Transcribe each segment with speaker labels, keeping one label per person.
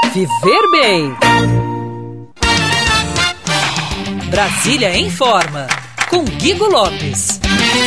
Speaker 1: Viver Bem. Brasília em Forma, com Guigo Lopes.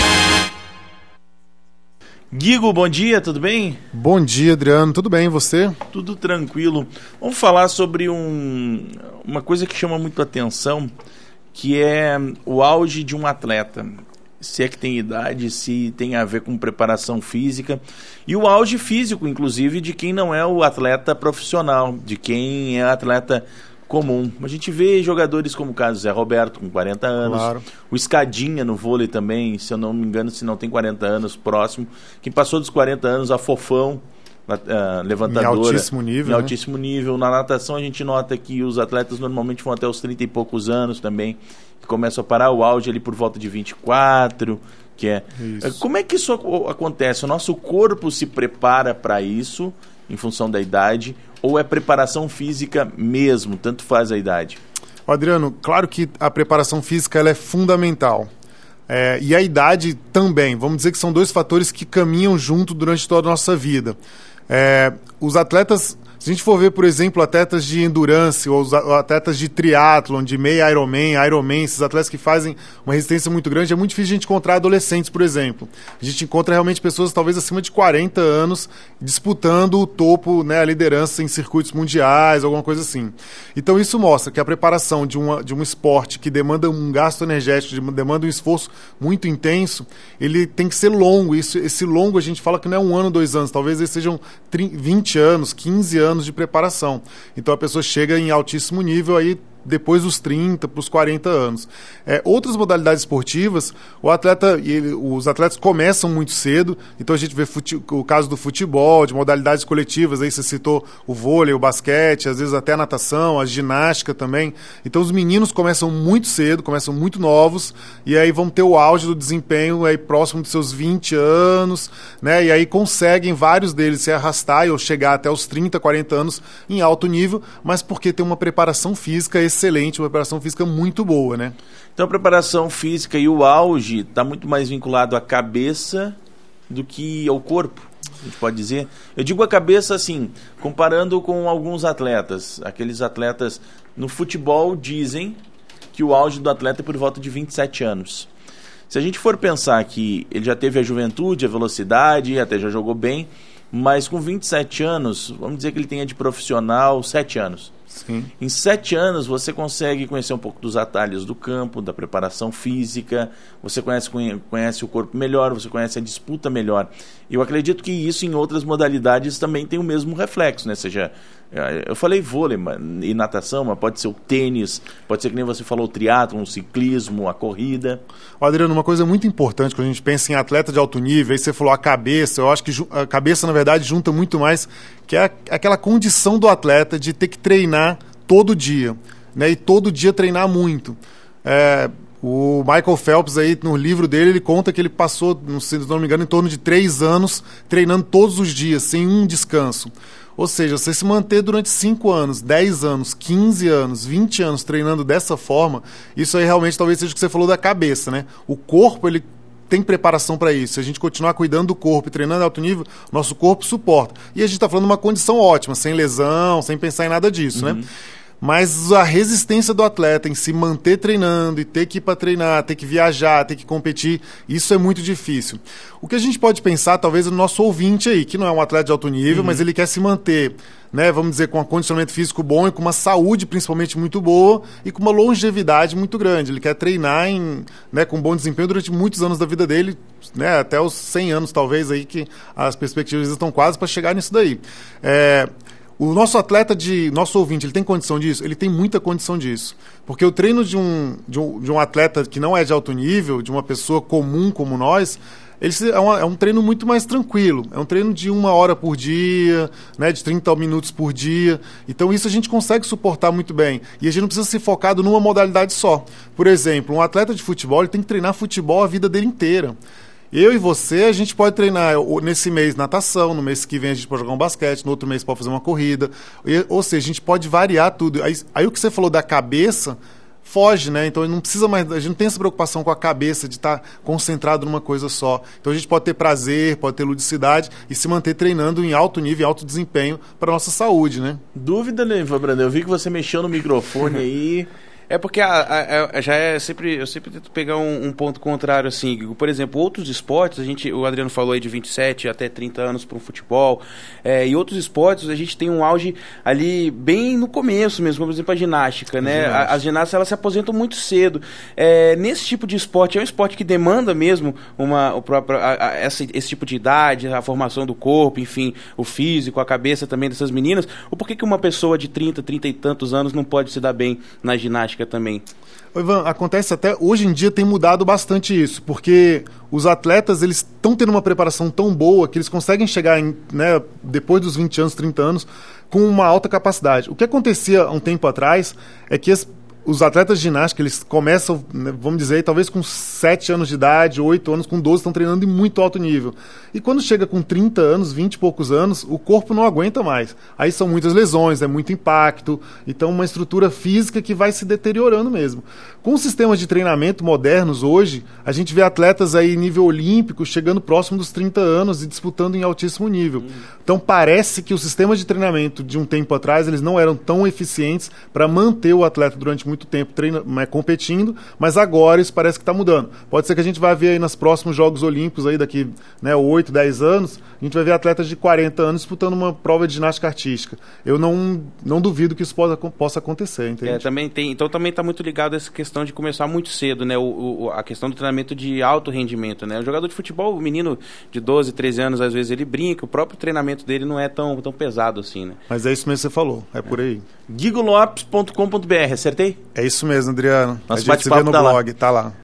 Speaker 2: Guigo, bom dia, tudo bem?
Speaker 3: Bom dia, Adriano, tudo bem, e você?
Speaker 2: Tudo tranquilo. Vamos falar sobre uma coisa que chama muito a atenção, que é o auge de um atleta. Se é que tem idade, se tem a ver com preparação física. E o auge físico, inclusive, de quem não é o atleta profissional, de quem é atleta comum. A gente vê jogadores como o caso Zé Roberto, com 40 anos. Claro. O Escadinha no vôlei também, se eu não me engano, se não tem 40 anos, próximo. Quem passou dos 40 anos, a Fofão, levantadora.
Speaker 3: Em altíssimo nível.
Speaker 2: Em altíssimo nível. Na natação a gente nota que os atletas normalmente vão até os 30 e poucos anos também, que começam a parar o auge ali por volta de 24, que é... Isso. Como é que isso acontece? O nosso corpo se prepara para isso, em função da idade, ou é preparação física mesmo, tanto faz a idade?
Speaker 3: Adriano, claro que a preparação física ela é fundamental. E a idade também. Vamos dizer que são dois fatores que caminham junto durante toda a nossa vida. Os atletas, se a gente for ver, por exemplo, atletas de endurance ou atletas de triatlon, de meia Ironman, esses atletas que fazem uma resistência muito grande, é muito difícil a gente encontrar adolescentes, por exemplo. A gente encontra realmente pessoas talvez acima de 40 anos disputando o topo, né, a liderança em circuitos mundiais, alguma coisa assim. Então isso mostra que a preparação de um esporte que demanda um gasto energético, demanda um esforço muito intenso, ele tem que ser longo. Esse longo a gente fala que não é 1 ano, 2 anos, talvez eles sejam 20 anos, 15 anos de preparação. Então a pessoa chega em altíssimo nível aí depois dos 30 para os 40 anos. Outras modalidades esportivas, os atletas começam muito cedo, então a gente vê o caso do futebol, de modalidades coletivas, aí você citou o vôlei, o basquete, às vezes até a natação, a ginástica também. Então os meninos começam muito cedo, começam muito novos, e aí vão ter o auge do desempenho aí próximo dos seus 20 anos, né? E aí conseguem vários deles se arrastar ou chegar até os 30, 40 anos em alto nível, mas porque tem uma preparação física excelente, uma preparação física muito boa, né?
Speaker 2: Então a preparação física e o auge está muito mais vinculado à cabeça do que ao corpo, a gente pode dizer. Eu digo a cabeça assim, comparando com alguns atletas. Aqueles atletas no futebol dizem que o auge do atleta é por volta de 27 anos. Se a gente for pensar que ele já teve a juventude, a velocidade, até já jogou bem, mas com 27 anos, vamos dizer que ele tenha de profissional 7 anos.
Speaker 3: Sim.
Speaker 2: Em 7 anos você consegue conhecer um pouco dos atalhos do campo, da preparação física, você conhece o corpo melhor, você conhece a disputa melhor. Eu acredito que isso em outras modalidades também tem o mesmo reflexo, né? Ou seja, eu falei vôlei e natação, mas pode ser o tênis, pode ser que nem você falou o triatlon, o ciclismo, a corrida.
Speaker 3: Adriano, uma coisa muito importante quando a gente pensa em atleta de alto nível, aí você falou a cabeça, eu acho que a cabeça na verdade junta muito mais, que é aquela condição do atleta de ter que treinar todo dia, né? E todo dia treinar muito. O Michael Phelps, aí, no livro dele, ele conta que ele passou, se não me engano, em torno de 3 anos treinando todos os dias, sem um descanso. Ou seja, você se manter durante 5 anos, 10 anos, 15 anos, 20 anos treinando dessa forma, isso aí realmente talvez seja o que você falou da cabeça, né? O corpo, ele tem preparação para isso. Se a gente continuar cuidando do corpo e treinando em alto nível, nosso corpo suporta. E a gente está falando de uma condição ótima, sem lesão, sem pensar em nada disso, né? Mas a resistência do atleta em se manter treinando e ter que ir para treinar, ter que viajar, ter que competir, isso é muito difícil. O que a gente pode pensar, talvez, no nosso ouvinte aí, que não é um atleta de alto nível, mas ele quer se manter, né, vamos dizer, com um condicionamento físico bom e com uma saúde, principalmente, muito boa e com uma longevidade muito grande. Ele quer treinar com bom desempenho durante muitos anos da vida dele, né, até os 100 anos, talvez, aí que as perspectivas estão quase para chegar nisso daí. O nosso nosso ouvinte, ele tem condição disso? Ele tem muita condição disso. Porque o treino de um atleta que não é de alto nível, de uma pessoa comum como nós, é um treino muito mais tranquilo. É um treino de 1 hora por dia, né, de 30 minutos por dia. Então isso a gente consegue suportar muito bem. E a gente não precisa ser focado numa modalidade só. Por exemplo, um atleta de futebol, ele tem que treinar futebol a vida dele inteira. Eu e você, a gente pode treinar nesse mês natação, no mês que vem a gente pode jogar um basquete, no outro mês pode fazer uma corrida. Ou seja, a gente pode variar tudo. Aí o que você falou da cabeça, foge, né? Então não precisa mais, a gente não tem essa preocupação com a cabeça de estar concentrado numa coisa só. Então a gente pode ter prazer, pode ter ludicidade e se manter treinando em alto nível, em alto desempenho para a nossa saúde, né?
Speaker 2: Dúvida, Neiva Brandão? Eu vi que você mexeu no microfone aí.
Speaker 4: É porque eu sempre tento pegar um ponto contrário, assim. Por exemplo, outros esportes, o Adriano falou aí de 27 até 30 anos para o futebol, e outros esportes a gente tem um auge ali bem no começo mesmo, como por exemplo a ginástica, né? As ginastas, elas se aposentam muito cedo. Nesse tipo de esporte, é um esporte que demanda mesmo esse tipo de idade, a formação do corpo, enfim, o físico, a cabeça também dessas meninas. Ou por que uma pessoa de 30 e tantos anos não pode se dar bem na ginástica também?
Speaker 3: Ivan, acontece até hoje em dia tem mudado bastante isso, porque os atletas eles estão tendo uma preparação tão boa que eles conseguem chegar depois dos 20 anos, 30 anos com uma alta capacidade. O que acontecia há um tempo atrás é que os atletas de ginástica, eles começam, vamos dizer, talvez com 7 anos de idade, 8 anos, com 12, estão treinando em muito alto nível. E quando chega com 30 anos, 20 e poucos anos, o corpo não aguenta mais. Aí são muitas lesões, é muito impacto, então uma estrutura física que vai se deteriorando mesmo. Com os sistemas de treinamento modernos hoje, a gente vê atletas aí nível olímpico chegando próximo dos 30 anos e disputando em altíssimo nível. Então parece que os sistemas de treinamento de um tempo atrás, eles não eram tão eficientes para manter o atleta durante muito tempo competindo, mas agora isso parece que está mudando. Pode ser que a gente vai ver aí nos próximos Jogos Olímpicos, aí daqui 8, 10 anos, a gente vai ver atletas de 40 anos disputando uma prova de ginástica artística. Eu não duvido que isso possa acontecer, entende?
Speaker 4: Então também está muito ligado a essa questão de começar muito cedo, né? A questão do treinamento de alto rendimento, né? O jogador de futebol, o menino de 12, 13 anos, às vezes ele brinca, o próprio treinamento dele não é tão pesado assim, né?
Speaker 3: Mas é isso mesmo que você falou, é por aí.
Speaker 2: GuigoLopes.com.br, acertei?
Speaker 3: É isso mesmo, Adriano.
Speaker 2: Nosso
Speaker 3: a gente se vê no blog, tá lá.